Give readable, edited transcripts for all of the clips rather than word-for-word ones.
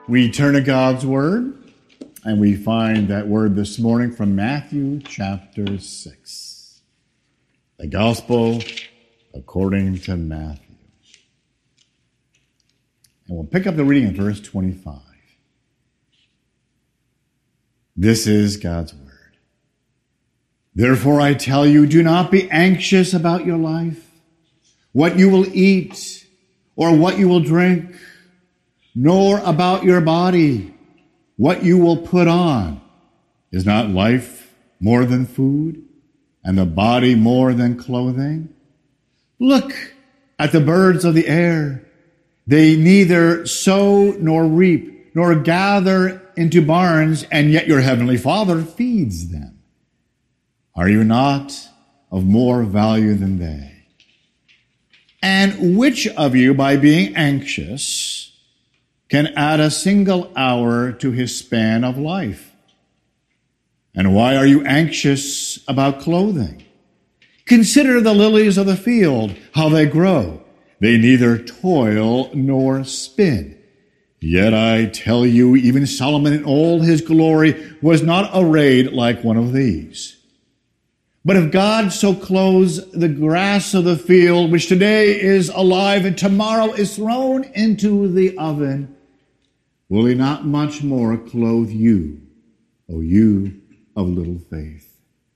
We turn to God's Word, and we find that word this morning from Matthew chapter 6. The Gospel according to Matthew. And we'll pick up the reading in verse 25. This is God's Word. Therefore I tell you, do not be anxious about your life, what you will eat or what you will drink, nor about your body, what you will put on. Is not life more than food, and the body more than clothing? Look at the birds of the air. They neither sow nor reap, nor gather into barns, and yet your heavenly Father feeds them. Are you not of more value than they? And which of you, by being anxious, can add a single hour to his span of life? And why are you anxious about clothing? Consider the lilies of the field, how they grow. They neither toil nor spin. Yet I tell you, even Solomon in all his glory was not arrayed like one of these. But if God so clothes the grass of the field, which today is alive and tomorrow is thrown into the oven, will he not much more clothe you, O you of little faith?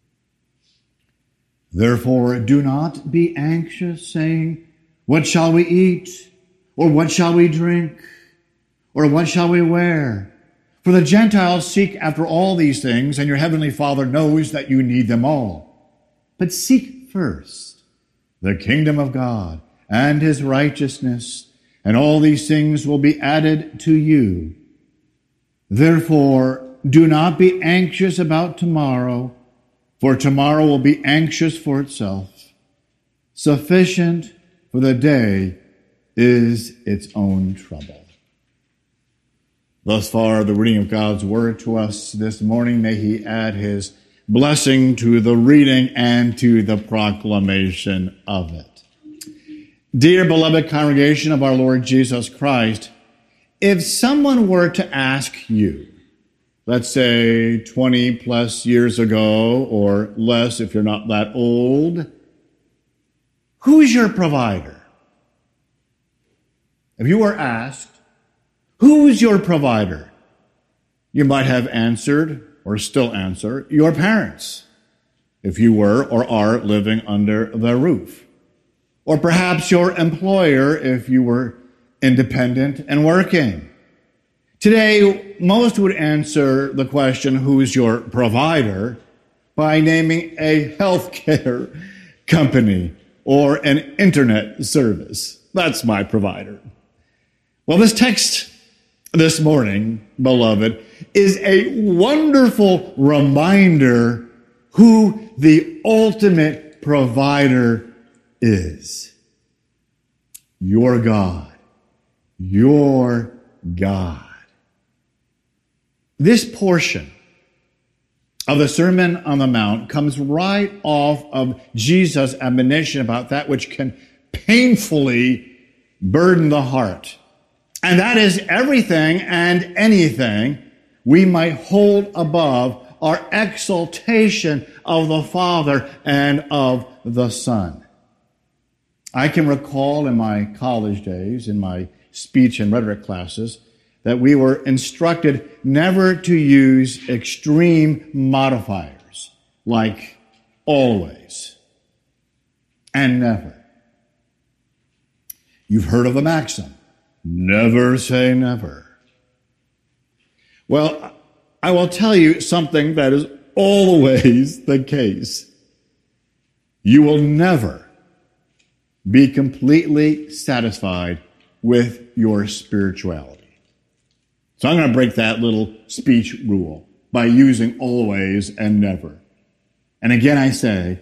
Therefore do not be anxious, saying, what shall we eat? Or what shall we drink? Or what shall we wear? For the Gentiles seek after all these things, and your heavenly Father knows that you need them all. But seek first the kingdom of God and his righteousness, and all these things will be added to you. Therefore, do not be anxious about tomorrow, for tomorrow will be anxious for itself. Sufficient for the day is its own trouble. Thus far, the reading of God's word to us this morning. May he add his blessing to the reading and to the proclamation of it. Dear beloved congregation of our Lord Jesus Christ, if someone were to ask you, let's say 20 plus years ago or less if you're not that old, who's your provider? If you were asked, who's your provider? You might have answered, or still answer, your parents, if you were or are living under the roof. Or perhaps your employer, if you were independent and working. Today, most would answer the question, who's your provider, by naming a healthcare company or an internet service. That's my provider. Well, this text this morning, beloved, is a wonderful reminder who the ultimate provider is. Your God. Your God. This portion of the Sermon on the Mount comes right off of Jesus' admonition about that which can painfully burden the heart. And that is everything and anything we might hold above our exaltation of the Father and of the Son. I can recall in my college days, in my speech and rhetoric classes, that we were instructed never to use extreme modifiers like always and never. You've heard of the maxim, never say never. Well, I will tell you something that is always the case. You will never be completely satisfied with your spirituality. So I'm going to break that little speech rule by using always and never. And again I say,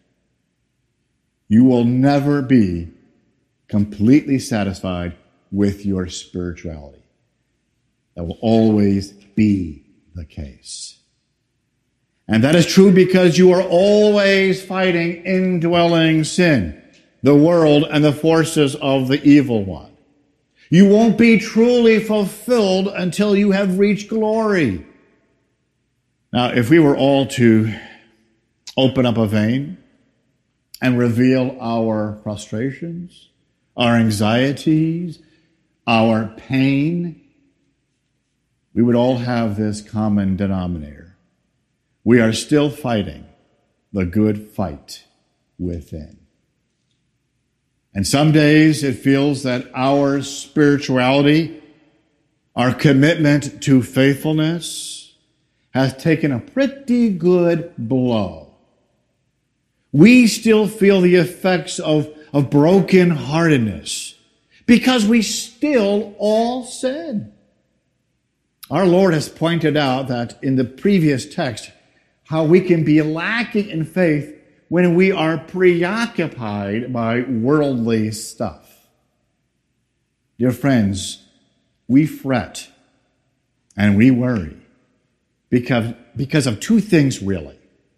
you will never be completely satisfied with your spirituality. That will always be the case. And that is true because you are always fighting indwelling sin, the world, and the forces of the evil one. You won't be truly fulfilled until you have reached glory. Now, if we were all to open up a vein and reveal our frustrations, our anxieties, our pain, we would all have this common denominator. We are still fighting the good fight within. And some days it feels that our spirituality, our commitment to faithfulness, has taken a pretty good blow. We still feel the effects of brokenheartedness because we still all sin. Our Lord has pointed out that in the previous text, how we can be lacking in faith when we are preoccupied by worldly stuff. Dear friends, we fret and we worry because of two things, really.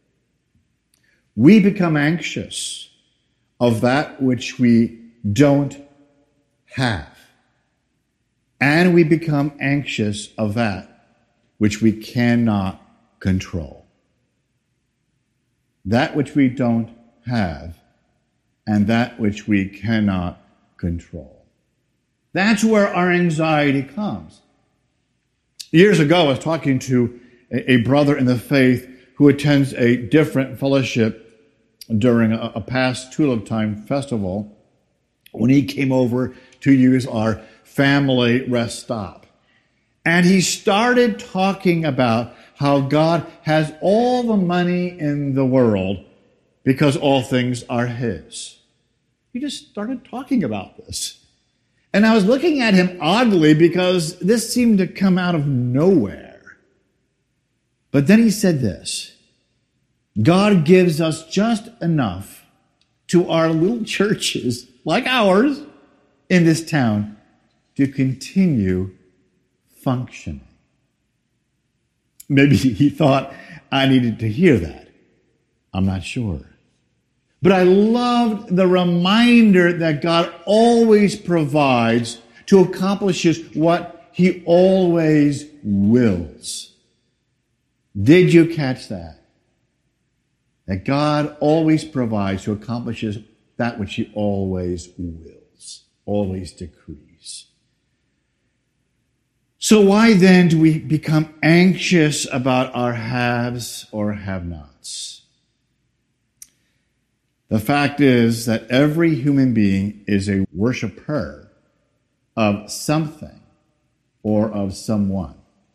We become anxious of that which we don't have, and we become anxious of that which we cannot control. That which we don't have and that which we cannot control. That's where our anxiety comes. Years ago, I was talking to a brother in the faith who attends a different fellowship during a past Tulip Time festival when he came over to use our family rest stop. And he started talking about how God has all the money in the world because all things are His. He just started talking about this. And I was looking at him oddly because this seemed to come out of nowhere. But then he said this: God gives us just enough to our little churches, like ours, in this town, to continue functioning. Maybe he thought I needed to hear that. I'm not sure. But I loved the reminder that God always provides to accomplish what He always wills. Did you catch that? That God always provides to accomplish that which He always wills, always decrees. So why then do we become anxious about our haves or have-nots? The fact is that every human being is a worshiper of something or of someone.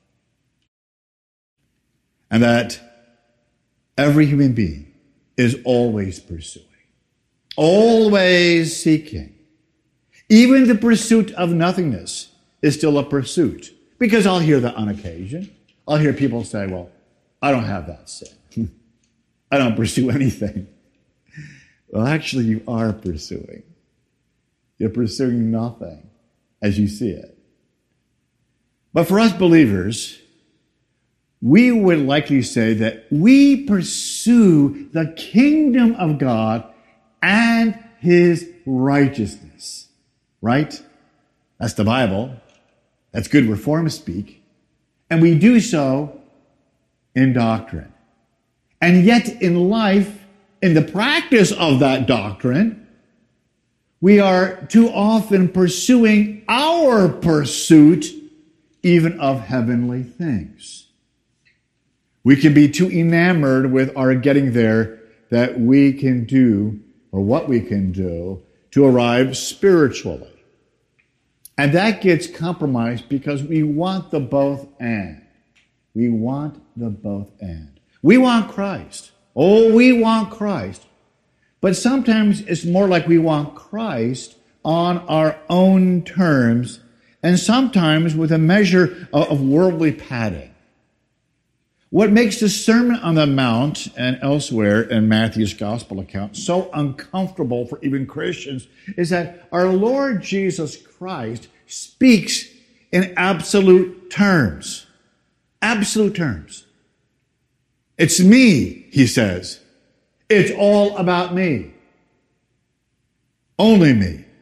And that every human being is always pursuing, always seeking. Even the pursuit of nothingness is still a pursuit. Because I'll hear that on occasion. I'll hear people say, well, I don't have that sin. I don't pursue anything. Well, actually, you are pursuing. You're pursuing nothing as you see it. But for us believers, we would likely say that we pursue the kingdom of God and His righteousness. Right? That's the Bible. That's good reform speak. And we do so in doctrine. And yet in life, in the practice of that doctrine, we are too often pursuing our pursuit even of heavenly things. We can be too enamored with our getting there that we can do, or what we can do, to arrive spiritually. And that gets compromised because we want the both and. We want the both and. We want Christ. Oh, we want Christ. But sometimes it's more like we want Christ on our own terms, and sometimes with a measure of worldly padding. What makes the Sermon on the Mount and elsewhere in Matthew's gospel account so uncomfortable for even Christians is that our Lord Jesus Christ speaks in absolute terms. Absolute terms. It's me, He says. It's all about me. Only me.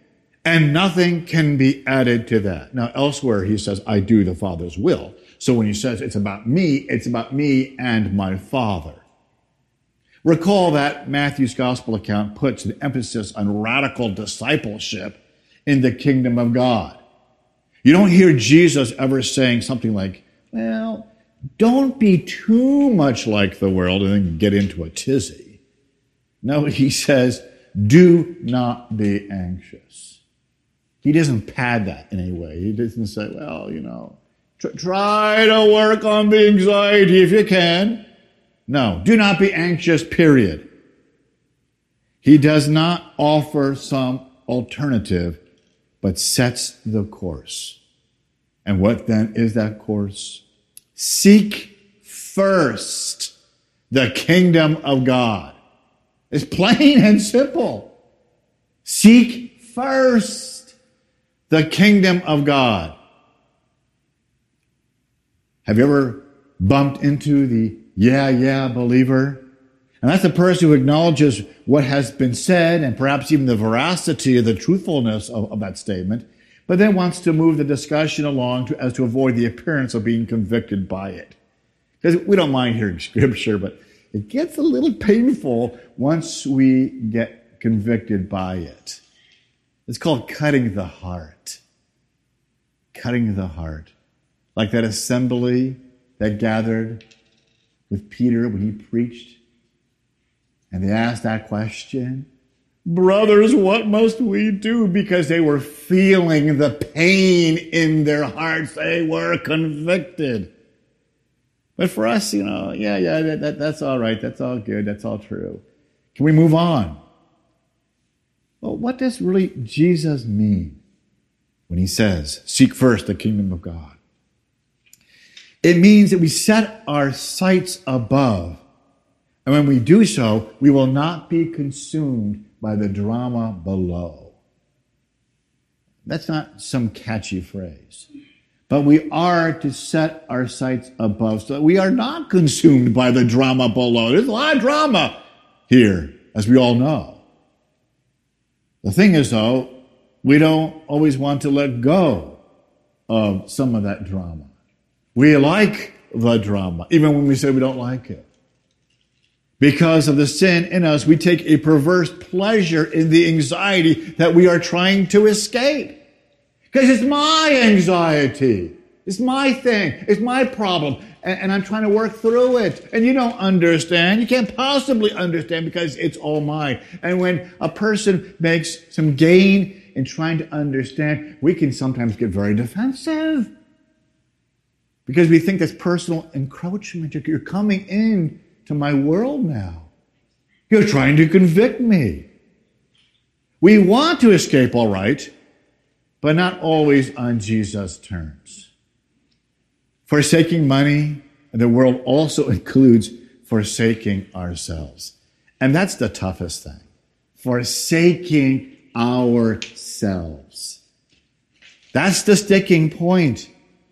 and nothing can be added to that. Now, elsewhere he says, I do the Father's will. So when he says it's about me and my Father. Recall that Matthew's gospel account puts an emphasis on radical discipleship in the kingdom of God. You don't hear Jesus ever saying something like, well, don't be too much like the world and then get into a tizzy. No, he says, do not be anxious. He doesn't pad that in any way. He doesn't say, well, try to work on the anxiety if you can. No, do not be anxious, period. He does not offer some alternative, but sets the course. And what then is that course? Seek first the kingdom of God. It's plain and simple. Seek first the kingdom of God. Have you ever bumped into the yeah believer? And that's the person who acknowledges what has been said and perhaps even the veracity of the truthfulness of that statement, but then wants to move the discussion along as to avoid the appearance of being convicted by it. Because we don't mind hearing scripture, but it gets a little painful once we get convicted by it. It's called cutting the heart. Cutting the heart. Like that assembly that gathered with Peter when he preached. And they asked that question, brothers, what must we do? Because they were feeling the pain in their hearts. They were convicted. But for us, that's all right. That's all good. That's all true. Can we move on? Well, what does really Jesus mean when he says, seek first the kingdom of God? It means that we set our sights above. And when we do so, we will not be consumed by the drama below. That's not some catchy phrase. But we are to set our sights above so that we are not consumed by the drama below. There's a lot of drama here, as we all know. The thing is, though, we don't always want to let go of some of that drama. We like the drama, even when we say we don't like it. Because of the sin in us, we take a perverse pleasure in the anxiety that we are trying to escape. Because it's my anxiety. It's my thing. It's my problem. And I'm trying to work through it. And you don't understand. You can't possibly understand because it's all mine. And when a person makes some gain in trying to understand, we can sometimes get very defensive. Because we think that's personal encroachment. You're coming in to my world now. You're trying to convict me. We want to escape, all right, but not always on Jesus' terms. Forsaking money in the world also includes forsaking ourselves. And that's the toughest thing. Forsaking ourselves. That's the sticking point.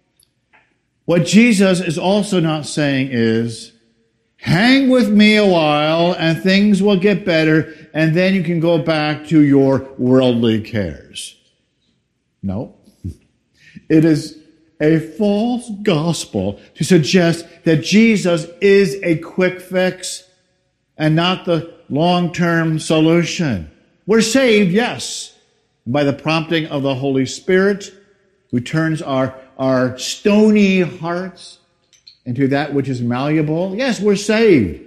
What Jesus is also not saying is, hang with me a while and things will get better and then you can go back to your worldly cares. No. It is a false gospel to suggest that Jesus is a quick fix and not the long-term solution. We're saved, yes, by the prompting of the Holy Spirit, who turns our stony hearts into that which is malleable. Yes, we're saved.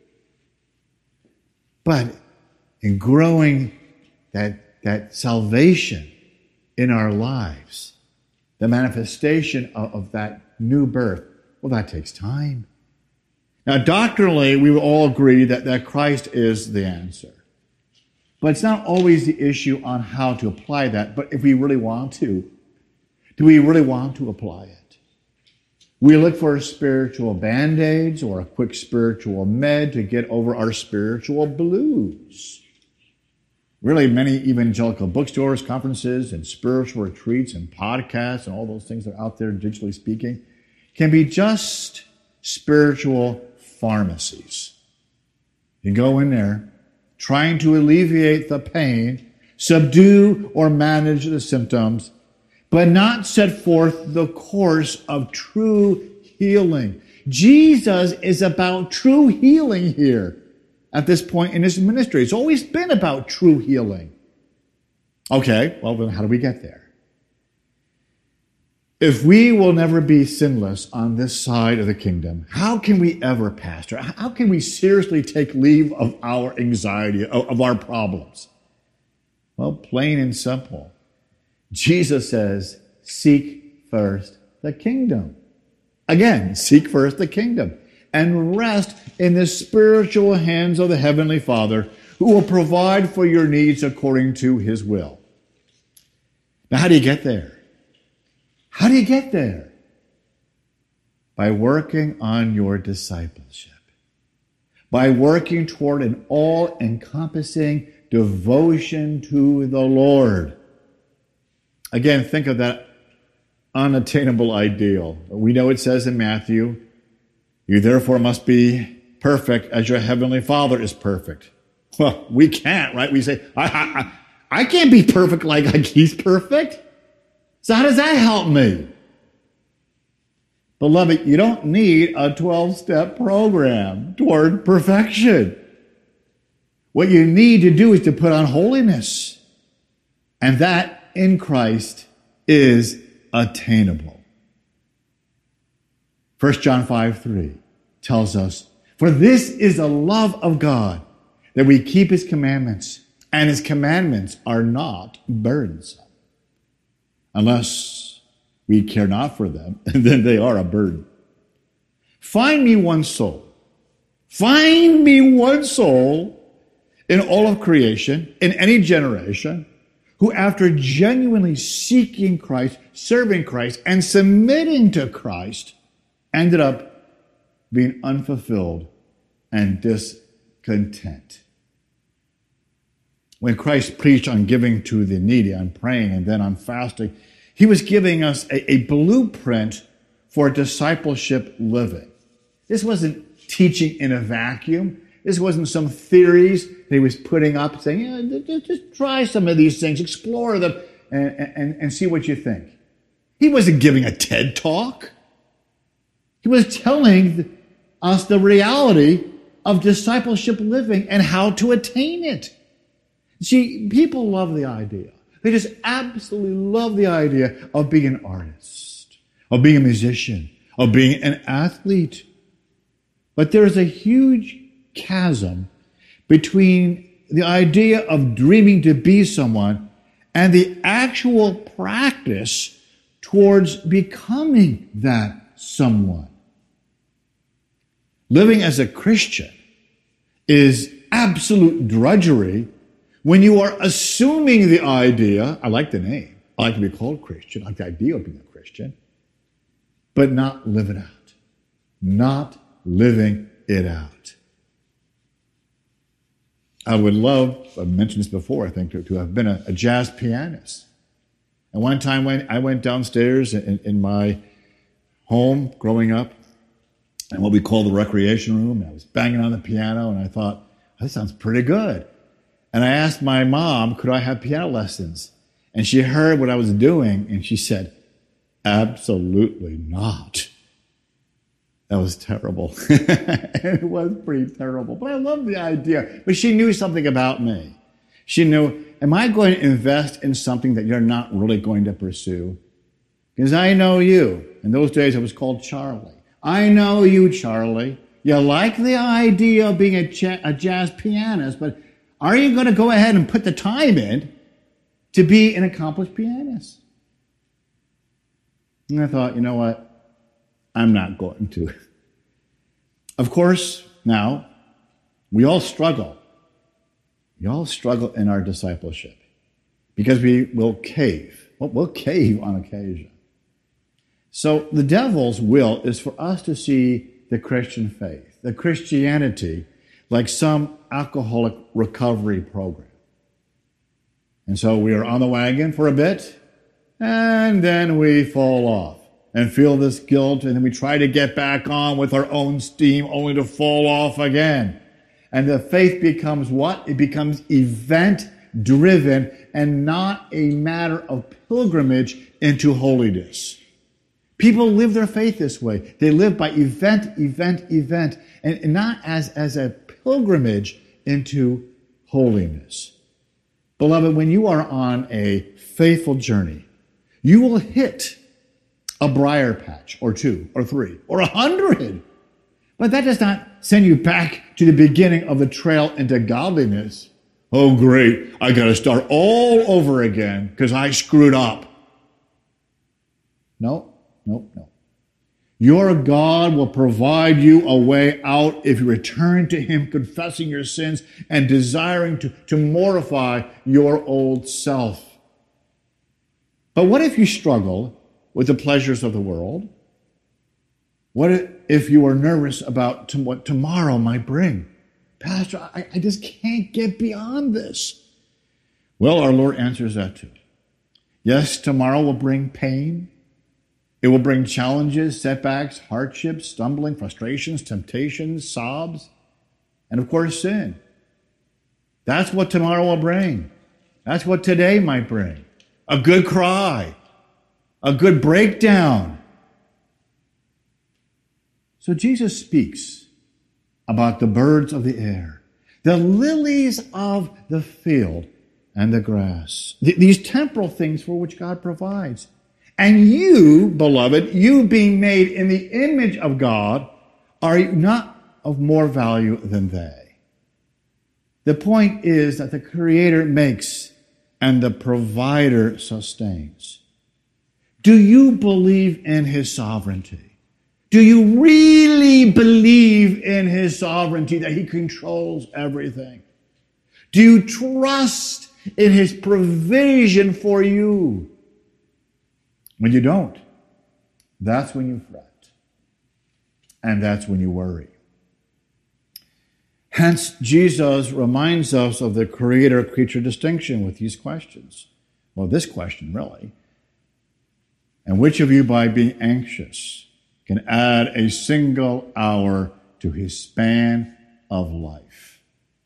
But in growing that salvation in our lives, the manifestation of that new birth, well, that takes time. Now, doctrinally, we will all agree that Christ is the answer. But it's not always the issue on how to apply that. But if we really want to, do we really want to apply it? We look for spiritual band-aids or a quick spiritual med to get over our spiritual blues. Really, many evangelical bookstores, conferences, and spiritual retreats and podcasts and all those things that are out there, digitally speaking, can be just spiritual pharmacies. You go in there trying to alleviate the pain subdue or manage the symptoms, but not set forth the course of true healing. Jesus is about true healing here at this point in his ministry. It's always been about true healing. Okay, well then how do we get there? If we will never be sinless on this side of the kingdom, how can we ever, Pastor? How can we seriously take leave of our anxiety, of our problems? Well, plain and simple. Jesus says, seek first the kingdom. Again, seek first the kingdom and rest in the spiritual hands of the Heavenly Father, who will provide for your needs according to his will. Now, how do you get there? How do you get there? By working on your discipleship. By working toward an all-encompassing devotion to the Lord. Again, think of that unattainable ideal. We know it says in Matthew, you therefore must be perfect as your heavenly Father is perfect. Well, we can't, right? We say, I can't be perfect like he's perfect. So how does that help me? Beloved, you don't need a 12-step program toward perfection. What you need to do is to put on holiness. And that in Christ is attainable. 1 John 5:3 tells us, for this is the love of God, that we keep his commandments, and his commandments are not burdensome. Unless we care not for them, and then they are a burden. Find me one soul. Find me one soul in all of creation, in any generation, who after genuinely seeking Christ, serving Christ, and submitting to Christ, ended up being unfulfilled and discontent. When Christ preached on giving to the needy, on praying, and then on fasting, he was giving us a blueprint for discipleship living. This wasn't teaching in a vacuum. This wasn't some theories that he was putting up saying, yeah, just try some of these things, explore them, and see what you think. He wasn't giving a TED talk. He was telling us the reality of discipleship living and how to attain it. See, people love the idea. They just absolutely love the idea of being an artist, of being a musician, of being an athlete. But there's a huge chasm between the idea of dreaming to be someone and the actual practice towards becoming that someone. Living as a Christian is absolute drudgery when you are assuming the idea, I like the name, I like to be called Christian, I like the idea of being a Christian, but not live it out. Not living it out. I would love, I've mentioned this before, I think, to have been a jazz pianist. And one time when I went downstairs in my home growing up, in what we call the recreation room, and I was banging on the piano, and I thought, oh, that sounds pretty good. And I asked my mom, could I have piano lessons? And she heard what I was doing, and she said, absolutely not. That was terrible. It was pretty terrible. But I loved the idea. But she knew something about me. She knew, am I going to invest in something that you're not really going to pursue? Because I know you. In those days, I was called Charlie. I know you, Charlie. You like the idea of being a jazz pianist, but are you going to go ahead and put the time in to be an accomplished pianist? And I thought, you know what? I'm not going to. Of course, now, we all struggle. We all struggle in our discipleship because we will cave. Well, we'll cave on occasion. So the devil's will is for us to see the Christian faith, the Christianity, like some alcoholic recovery program. And so we are on the wagon for a bit, and then we fall off and feel this guilt, and then we try to get back on with our own steam only to fall off again. And the faith becomes what? It becomes event driven and not a matter of pilgrimage into holiness. People live their faith this way. They live by event, and not as a pilgrimage into holiness. Beloved, when you are on a faithful journey, you will hit a briar patch or 2 or 3 or 100. But that does not send you back to the beginning of the trail into godliness. Oh, great. I got to start all over again because I screwed up. No. Your God will provide you a way out if you return to Him, confessing your sins and desiring to mortify your old self. But what if you struggle with the pleasures of the world? What if you are nervous about what tomorrow might bring? Pastor, I just can't get beyond this. Well, our Lord answers that too. Yes, tomorrow will bring pain. It will bring challenges, setbacks, hardships, stumbling, frustrations, temptations, sobs, and of course sin. That's what tomorrow will bring. That's what today might bring. A good cry, a good breakdown. So Jesus speaks about the birds of the air, the lilies of the field, and the grass. These temporal things for which God provides. And you, beloved, you being made in the image of God, are not of more value than they. The point is that the Creator makes and the Provider sustains. Do you believe in His sovereignty? Do you really believe in His sovereignty, that He controls everything? Do you trust in His provision for you? When you don't, that's when you fret. And that's when you worry. Hence, Jesus reminds us of the creator-creature distinction with these questions. Well, this question, really. And which of you, by being anxious, can add a single hour to his span of life?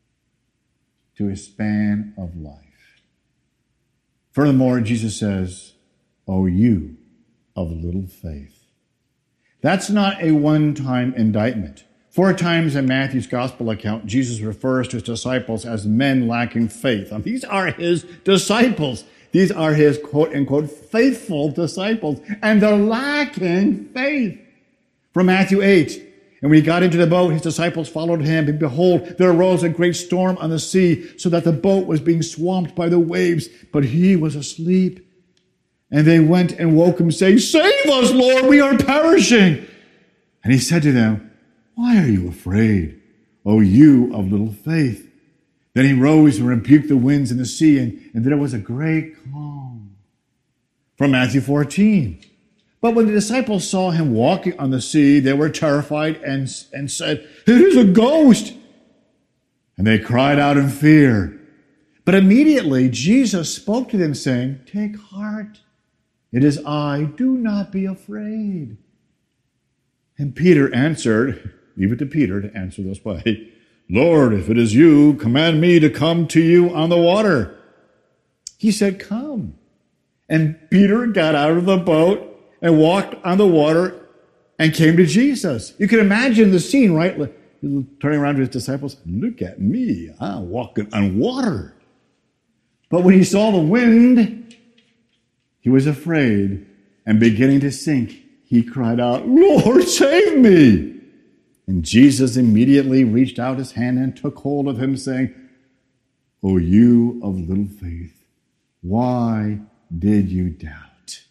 To his span of life. Furthermore, Jesus says, "O you of little faith." That's not a one-time indictment. 4 times in Matthew's gospel account, Jesus refers to his disciples as men lacking faith. These are his disciples. These are his quote-unquote faithful disciples. And they're lacking faith. From Matthew 8, "And when he got into the boat, his disciples followed him. And behold, there arose a great storm on the sea, so that the boat was being swamped by the waves. But he was asleep. And they went and woke him, saying, 'Save us, Lord, we are perishing.' And he said to them, 'Why are you afraid, O you of little faith?' Then he rose and rebuked the winds and the sea, and there was a great calm." From Matthew 14. "But when the disciples saw him walking on the sea, they were terrified and said, 'It is a ghost!' And they cried out in fear. But immediately Jesus spoke to them, saying, 'Take heart. It is I, do not be afraid.' And Peter answered," leave it to Peter to answer this way, "Lord, if it is you, command me to come to you on the water." He said, "Come." And Peter got out of the boat and walked on the water and came to Jesus. You can imagine the scene, right? Turning around to his disciples, "Look at me, I'm walking on water." But when he saw the wind, he was afraid, and beginning to sink, he cried out, "Lord, save me!" And Jesus immediately reached out his hand and took hold of him, saying, "O you of little faith, why did you doubt?"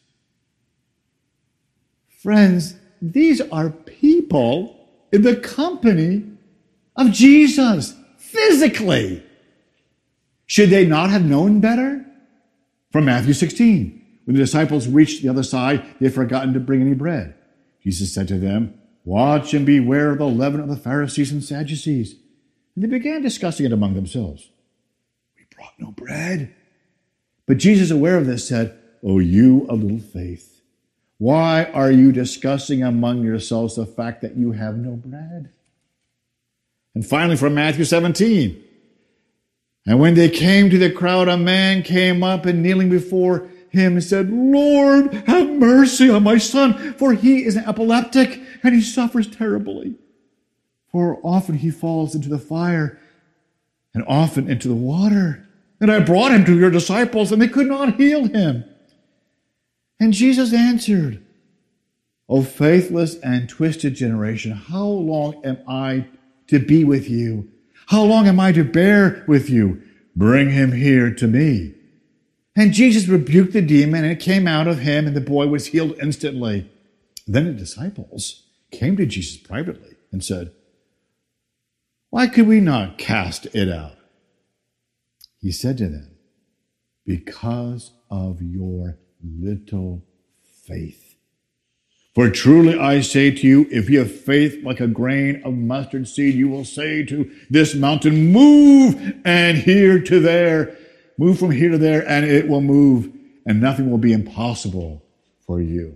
Friends, these are people in the company of Jesus, physically. Should they not have known better? From Matthew 16. When the disciples reached the other side, they had forgotten to bring any bread. Jesus said to them, "Watch and beware of the leaven of the Pharisees and Sadducees." And they began discussing it among themselves. "We brought no bread." But Jesus, aware of this, said, "O you of little faith, why are you discussing among yourselves the fact that you have no bread?" And finally, from Matthew 17. And when they came to the crowd, a man came up and kneeling before him and said, Lord, have mercy on my son, for he is an epileptic and he suffers terribly. For often he falls into the fire and often into the water. And I brought him to your disciples and they could not heal him. And Jesus answered, O faithless and twisted generation, how long am I to be with you? How long am I to bear with you? Bring him here to me. And Jesus rebuked the demon, and it came out of him, and the boy was healed instantly. Then the disciples came to Jesus privately and said, Why could we not cast it out? He said to them, Because of your little faith. For truly I say to you, if you have faith like a grain of mustard seed, you will say to this mountain, move and here to there, move from here to there, and it will move, and nothing will be impossible for you.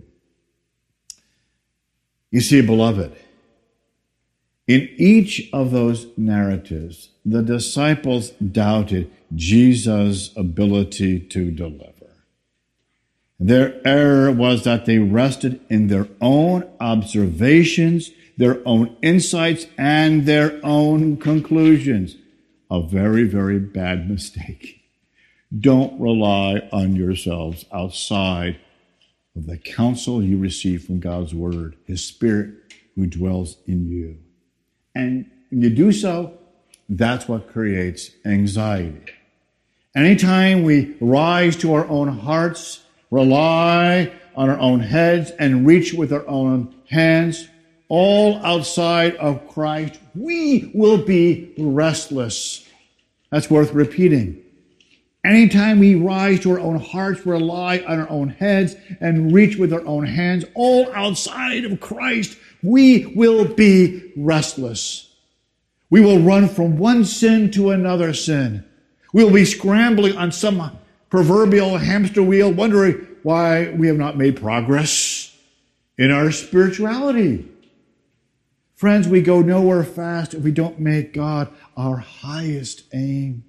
You see, beloved, in each of those narratives, the disciples doubted Jesus' ability to deliver. Their error was that they rested in their own observations, their own insights, and their own conclusions. A very, very bad mistake. Don't rely on yourselves outside of the counsel you receive from God's Word, His Spirit who dwells in you. And when you do so, that's what creates anxiety. Anytime we rise to our own hearts, rely on our own heads, and reach with our own hands, all outside of Christ, we will be restless. That's worth repeating. Anytime we rise to our own hearts, rely on our own heads, and reach with our own hands, all outside of Christ, we will be restless. We will run from one sin to another sin. We will be scrambling on some proverbial hamster wheel, wondering why we have not made progress in our spirituality. Friends, we go nowhere fast if we don't make God our highest aim.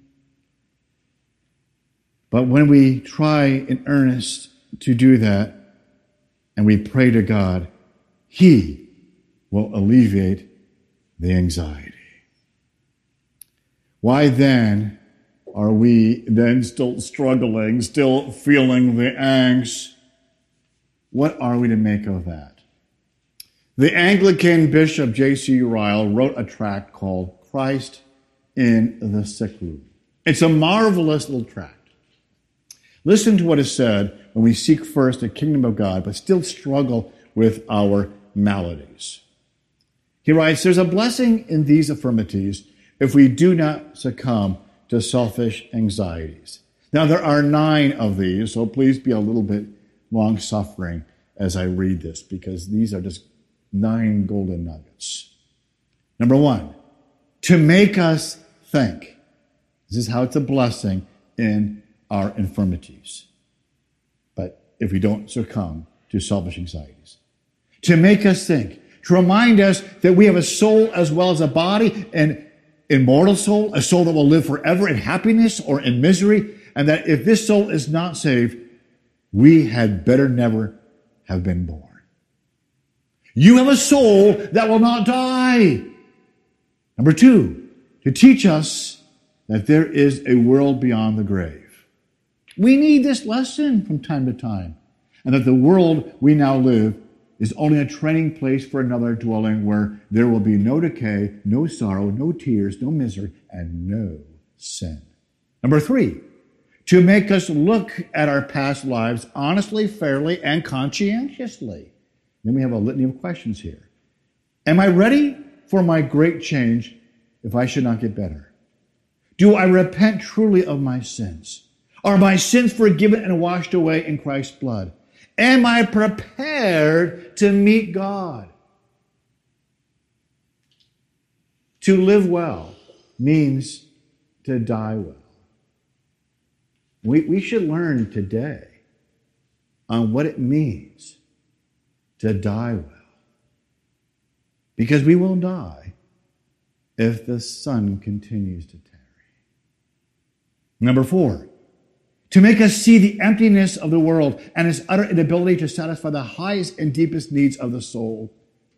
But when we try in earnest to do that, and we pray to God, He will alleviate the anxiety. Why then are we then still struggling, still feeling the angst? What are we to make of that? The Anglican Bishop J.C. Ryle wrote a tract called Christ in the Sick Room. It's a marvelous little tract. Listen to what is said when we seek first the kingdom of God, but still struggle with our maladies. He writes, there's a blessing in these affirmities if we do not succumb to selfish anxieties. Now, there are 9 of these, so please be a little bit long-suffering as I read this, because these are just 9 golden nuggets. Number 1, to make us think. This is how it's a blessing in our infirmities. But if we don't succumb to selfish anxieties. To make us think. To remind us that we have a soul as well as a body, an immortal soul, a soul that will live forever in happiness or in misery, and that if this soul is not saved, we had better never have been born. You have a soul that will not die. Number 2, to teach us that there is a world beyond the grave. We need this lesson from time to time, and that the world we now live is only a training place for another dwelling where there will be no decay, no sorrow, no tears, no misery, and no sin. Number 3, to make us look at our past lives honestly, fairly, and conscientiously. Then we have a litany of questions here. Am I ready for my great change if I should not get better? Do I repent truly of my sins? Are my sins forgiven and washed away in Christ's blood? Am I prepared to meet God? To live well means to die well. We should learn today on what it means to die well. Because we will die if the sun continues to tarry. Number 4, to make us see the emptiness of the world and its utter inability to satisfy the highest and deepest needs of the soul.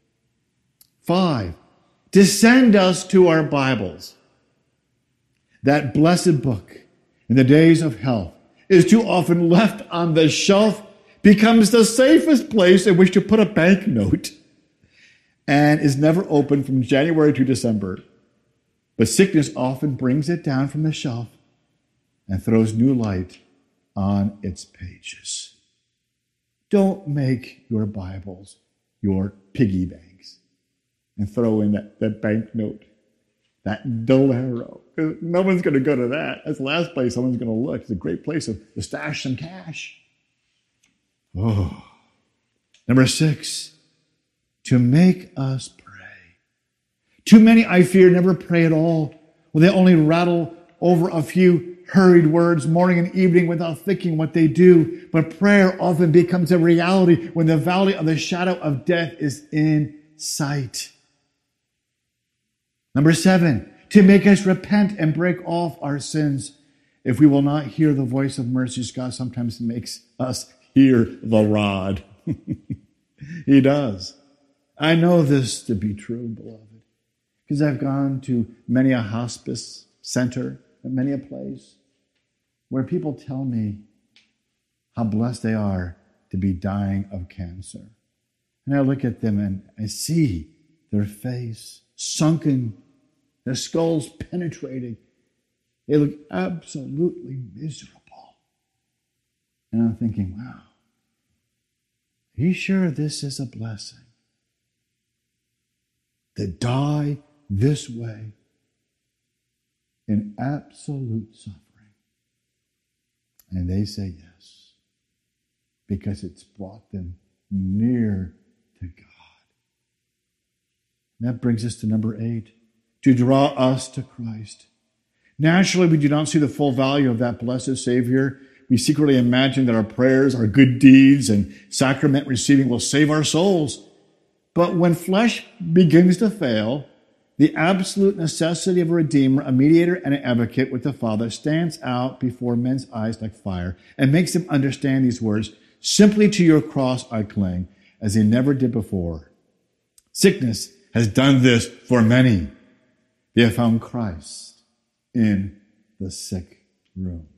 5, to send us to our Bibles. That blessed book in the days of health is too often left on the shelf, becomes the safest place in which to put a banknote, and is never opened from January to December. But sickness often brings it down from the shelf and throws new light on its pages. Don't make your Bibles your piggy banks and throw in that banknote, that dollar. No one's going to go to that. That's the last place someone's going to look. It's a great place to stash some cash. Oh. Number 6, to make us pray. Too many, I fear, never pray at all. Well, they only rattle over a few hurried words morning and evening without thinking what they do. But prayer often becomes a reality when the valley of the shadow of death is in sight. Number 7, to make us repent and break off our sins. If we will not hear the voice of mercy, God sometimes makes us hear the rod. He does. I know this to be true, beloved, because I've gone to many a hospice center and many a place where people tell me how blessed they are to be dying of cancer. And I look at them and I see their face sunken, their skulls penetrating. They look absolutely miserable. And I'm thinking, wow, are you sure this is a blessing? To die this way in absolute suffering. And they say yes, because it's brought them near to God. And that brings us to number 8, to draw us to Christ. Naturally, we do not see the full value of that blessed Savior. We secretly imagine that our prayers, our good deeds, and sacrament receiving will save our souls. But when flesh begins to fail, the absolute necessity of a Redeemer, a mediator, and an advocate with the Father stands out before men's eyes like fire and makes them understand these words, simply to your cross I cling, as they never did before. Sickness has done this for many. They have found Christ in the sick room.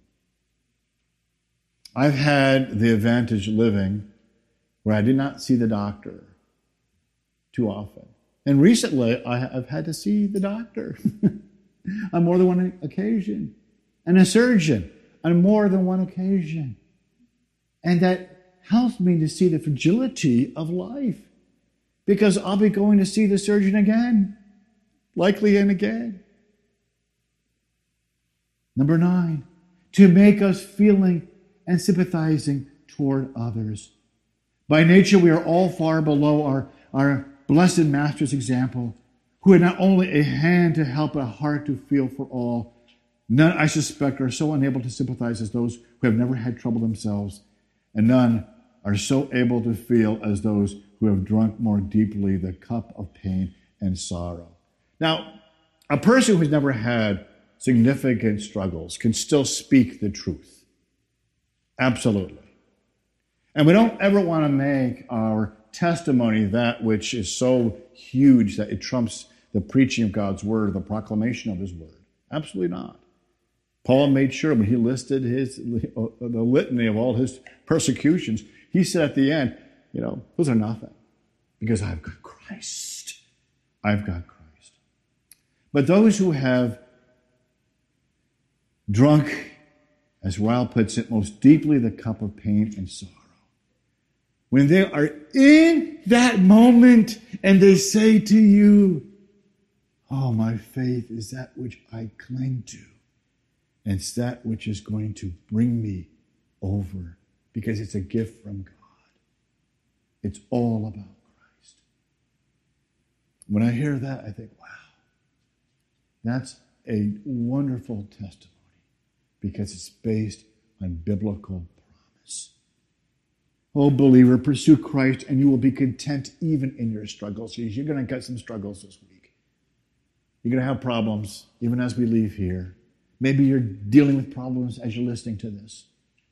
I've had the advantage living where I did not see the doctor too often. And recently, I've had to see the doctor on more than one occasion, and a surgeon on more than one occasion. And that helps me to see the fragility of life, because I'll be going to see the surgeon again, likely and again. Number 9, to make us feeling and sympathizing toward others. By nature, we are all far below our blessed Master's example, who had not only a hand to help, but a heart to feel for all. None, I suspect, are so unable to sympathize as those who have never had trouble themselves, and none are so able to feel as those who have drunk more deeply the cup of pain and sorrow. Now, a person who's never had significant struggles can still speak the truth. Absolutely. And we don't ever want to make our testimony that which is so huge that it trumps the preaching of God's word, the proclamation of his word. Absolutely not. Paul made sure when he listed the litany of all his persecutions, he said at the end, those are nothing, because I've got Christ. I've got Christ. But those who have drunk, as Ryle puts it, most deeply the cup of pain and sorrow, when they are in that moment and they say to you, oh, my faith is that which I cling to. And it's that which is going to bring me over, because it's a gift from God. It's all about Christ. When I hear that, I think, wow, that's a wonderful testimony, because it's based on biblical promise. Oh, believer, pursue Christ and you will be content even in your struggles. You're going to get some struggles this week. You're going to have problems even as we leave here. Maybe you're dealing with problems as you're listening to this.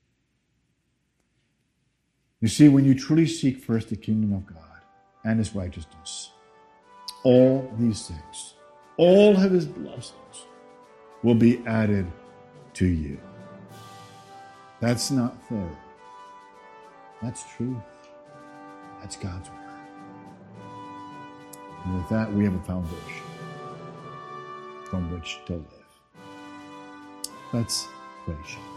You see, when you truly seek first the kingdom of God and his righteousness, all these things, all of his blessings will be added to you. That's not fair. That's truth. That's God's word. And with that, we have a foundation from which to live. Let's pray.